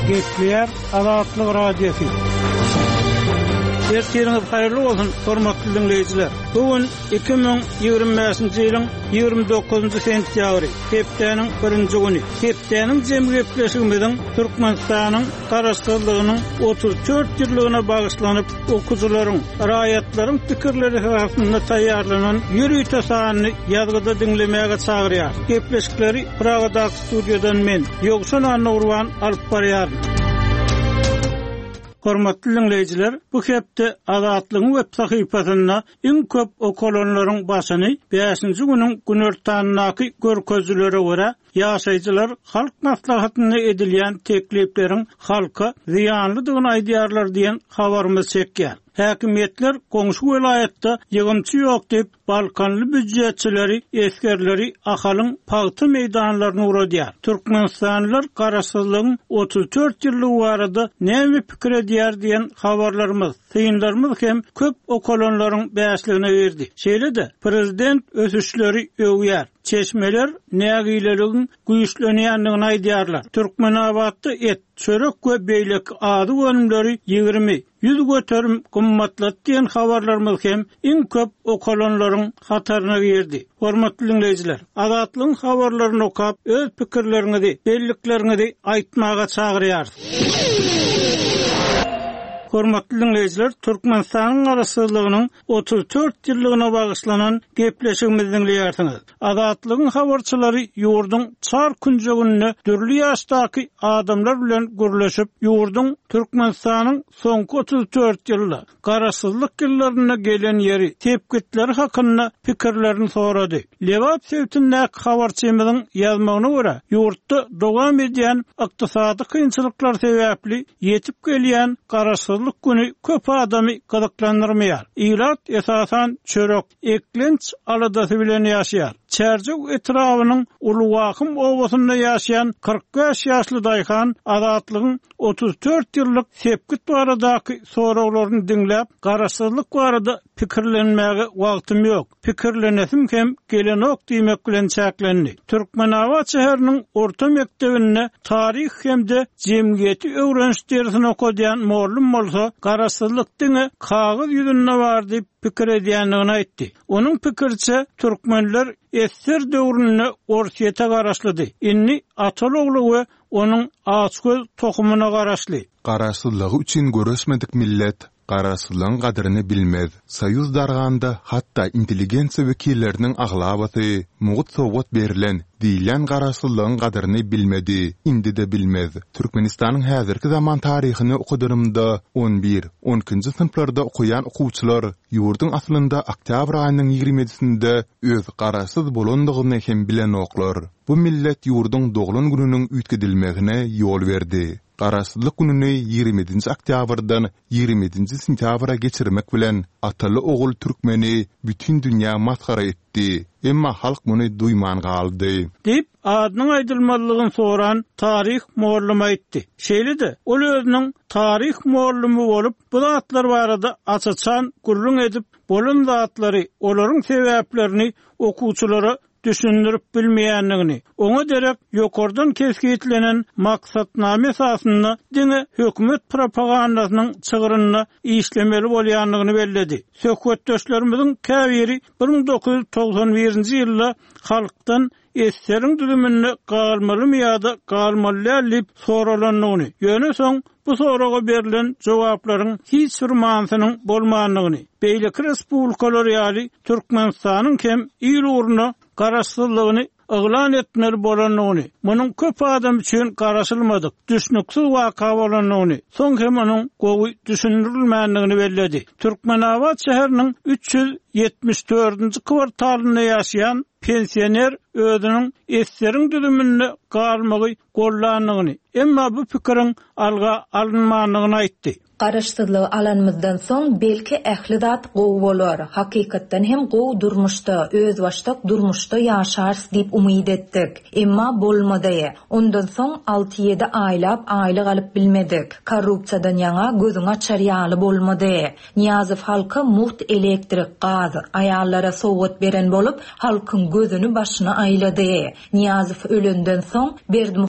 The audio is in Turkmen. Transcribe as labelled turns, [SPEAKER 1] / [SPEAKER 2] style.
[SPEAKER 1] Gepler Azatlyk Radiosu. Erteniňiz haýyrly bolsun, hormatly dinleýijiler. Bugün 2025-nji ýylyň 29-njy sentýabry, hepdeniň 1-nji güni. Hepdeniň jemgyýetleşigimiziň Türkmenistanyň garaşdyrlygynyň 34 ýyllygyna bagyşlanyp okuwçylaryň, raýatlaryň pikirleri haýatynda taýýarlanan ýürüýte sanyny ýazgyda dinlemäge çagyrýar. Gepleşikleri Pragadaky studiýadan men, Ýogşan Anurwan alyp barýar. Hormatly dinleýijiler, bu hepde Azatlygyň web sahypasyna iň köp okulanlaryň başyny 5-nji güniň günortanyňky görkezlere görä ýaşaýjylar halk maslahatyna edilýän teklipleriň halka ziýanlydygyny aýdýarlar diýen habarymyz çekýär. Häkimetler goňşy welaýatda ýygymçy ýok diýip Balkanly büdjetçileri, eskerleri ahalyň paýty meýdanlaryny uradýar. Türkmenistanlylar garaşsyzlygyň 34 ýyllyk barada näme pikir edýär diýen habarlarymyz, synlarymyz hem köp okulanlaryň bäşligine berdi. Şeýle-de prezident ösüşleri öwýär. Çeşmeler nägileligiň güýçlenýändigini aýdýarlar. Türkmenabadda et, çörek we beýlek ady önümleri 20-100 göterim gymmatlat diýen habarlarymyz hem iň köp okulanlaryň hataryna girdi. Hormatly dinleýijiler, Azatlygyň habarlaryny okap öz pikirleriňizi, belliklerinizi aýtmaga çagyrýar. Hormatly dinleýijiler, Türkmenistanyň garaşsyzlygynyň 34 ýyllygyna bagyşlanan gepleşigimizi dinleýärsiňiz. Azatlygyň habarçylary ýurdun çar künjeginde dürli ýaşdaky adamlar bilen gürleşip, ýurdun Türkmenistanyň soňky 34 ýylda garaşsyzlyk ýyllaryna gelen ýeri, tepkitleri hakynda pikirlerini sorady. Lewat Sevtindäki habarçymyzyň ýazmagyna görä, ýurtda dowam edýän ykdysady kynçylyklar sebäpli ýetip gelýän garaşsyzlyk güni köp adamy gyzyklandyrmaýar. Ýylat esasan çörek, eklenç aladasy bilen ýaşaýar. Çerjek etrawynyň Ulugakym owasynda ýaşaýan 45 ýaşly daýhan Azatlygyň 34 ýyllyk sepkit baradaky sorawlaryny dinläp, garaşsyzlyk barada pikirlenmäge wagtym ýok. Pikirlenesim hem gelenok diýmek bilen çäklendi. Türkmenabad şäheriniň orta mektebinde taryh hemde jemgyýeti öwrenç dersini okudýan mollum bolsa, garaşsyzlyk diňe kagyz ýüzünde bar diýip pikir edýändigini aýtdy. Onuň pikirçe türkmenler esser döwrüne orsiýete garaşlydy. Inni ataloglu we onuň açgöz tohumuna garaşly.
[SPEAKER 2] Garaşsyzlygy üçin görüşmedik millet garaşsyzlygyň gadyryny bilmez. Soýuz darganda hatda intelligensiýa wekilleriniň aglabaty, mugut sowgat berilen diýilen garaşsyzlygyň gadyryny bilmedi, indi de bilmez. Türkmenistanyň häzirki zaman taryhyny okudurymda 11-12-nji sınıflarda okuyan okuwçylar ýurdun aslynda oktyabr aýynyň 27-sinde öz garaşsyz bolandygyny hem bilen oklar. Bu millet ýurdun doglan gününiň üýtgedilmegine ýol berdi. Garaşsyzlyk gününi 27-nji oktyabrdan 27-nji sentyabra geçirmek bilen ataly ogul türkmeni bütün dünýä maskara etdi. Emma halk muny duýman galdy.
[SPEAKER 1] Dip adynyň aýdylmalygyny soran taryh mollum aýtdy. Şeýle-de ol özüniň taryh mollumy bolup, bu zatlar barada açaçan gurrun edip, bolan zatlary, olaryň sebäplerini okuwçylara düşündirip bilmeýändigini, oňa derek ýokardan keskitlenen maksatname esasynda diňe hökümet propagandasynyň çygyryna işlemeli bolýandygyny belledi. Söhbetdeşlerimiziň käbiri 1991-nji ýylda halkdan esseriň düzümine galmaly ýa-da galmaly diýip soralandygyny, ýöne soň bu soraga berilen jogaplaryň hiç bir manysynyň bolmagyny, beýleki respublikalar ýaly Türkmenistanyň hem ýylgyna garaşsyzlygyny ıglan etmeli bolanyny, munyň köp adam üçin garaşylmadyk, düşnüksiz waka bolanyny, soň hem onuň gowy düşündirilmändigini belledi. Türkmenabad şäheriniň 374-nji kwartalynda ýaşaýan pensioner özüniň esseriň düzüminde galmagy gollandygyny, emma bu pikiriň alga alınmandygyny aýtdy.
[SPEAKER 3] Garaşsyzlygy alanmyzdan soň belki ähli zat gowy bolar. Hakykatdan hem gowy durmuşda, öz başdak durmuşda ýaşars diýip umyd etdik. Emma bolmady. Ondan soň 6-7 aýlap aýly galyp bilmedik. Korrupsiýadan ýaňa gözüň açar ýaly bolmady. Niýazow halka muht elektrik, gaz, aýallara sowgat beren bolup, halkyň gözüni başyna aýlady. Niýazow ölenden soň berdi